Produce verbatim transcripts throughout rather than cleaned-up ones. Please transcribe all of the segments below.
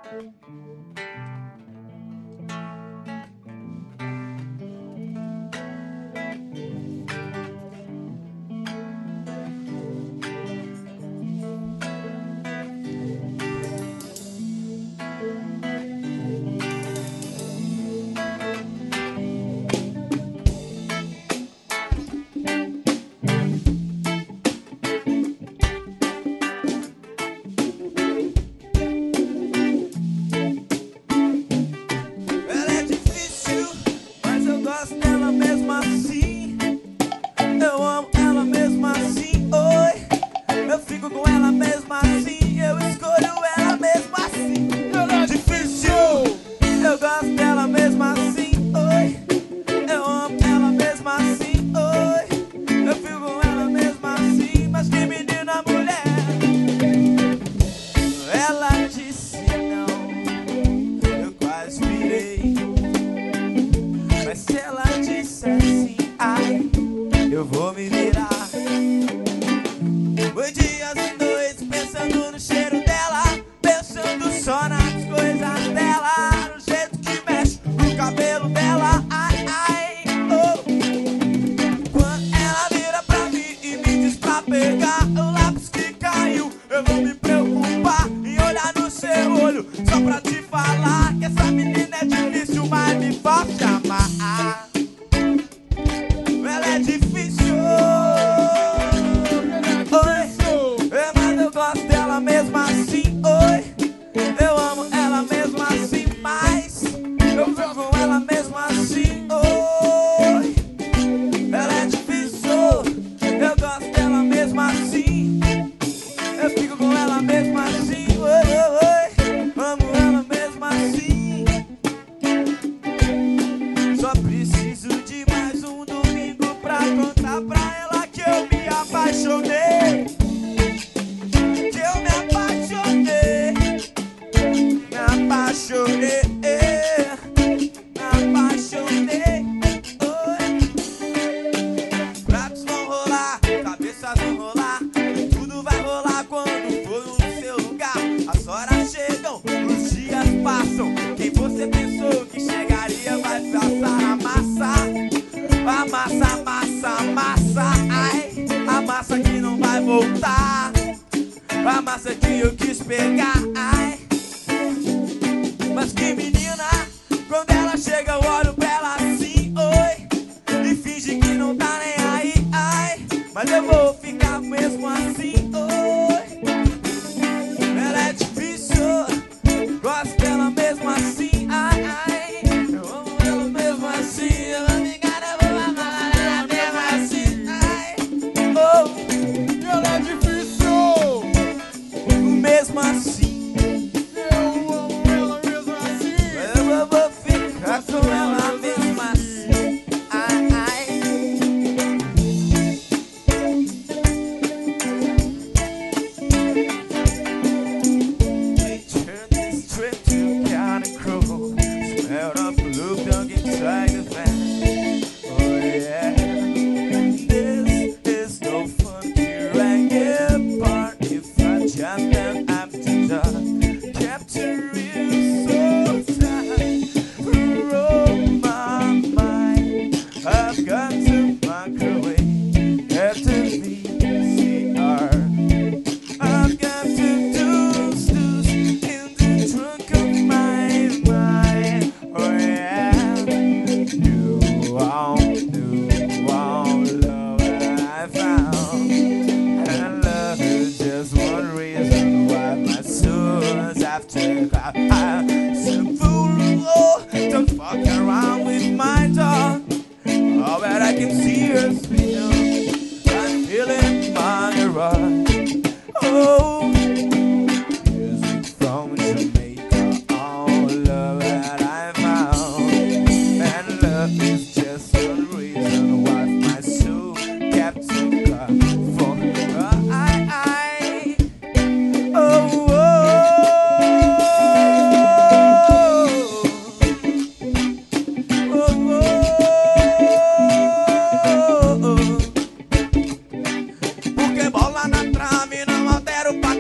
Porque bola na trave não altera o padrão.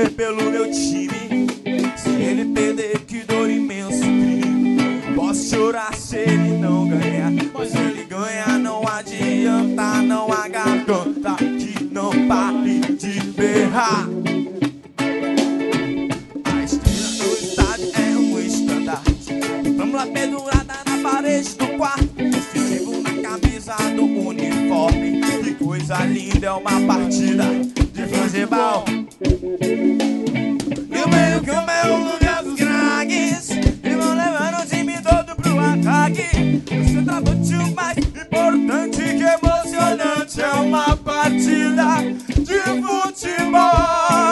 torcer pelo meu time. Se ele perder, que dor imenso crime. Posso chorar se ele não ganhar, mas ele ganha, não adianta, não há garganta que não pare de berrar. A estrela do estádio é um estandarte, flâmula pendurada na parede do quarto, distintivo na camisa do uniforme. Que coisa linda, é uma partida de futebol. E o meio campo é o lugar dos craques, e vão levando o time todo pro ataque. O centroavante o mais importante, que emocionante, é uma partida de futebol.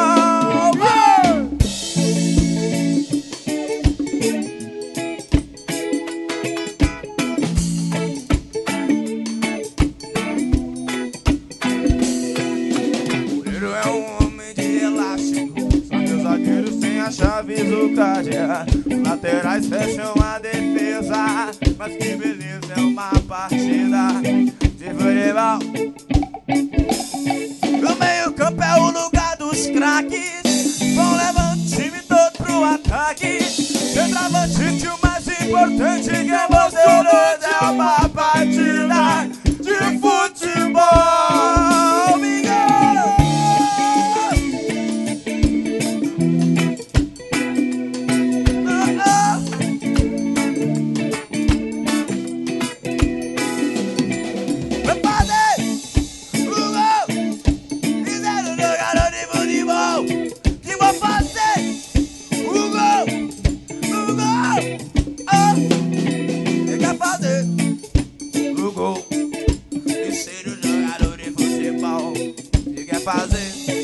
Goleiro é um homem de elástico, só que os zagueiros têm a chave do cardeal. Os laterais fecham a defesa, mas que beleza, é uma partida de futebol. O meio campo é o lugar dos craques, vão levando o time todo pro ataque. Centroavante, o mais importante, que é emocionante, é uma partida de futebol. Miguel! Vai fazer o gol, fizeram o jogador de futebol, que vou fazer o gol, o gol, oh. Quem quer fazer o gol e ser o jogador de futebol? Quem quer fazer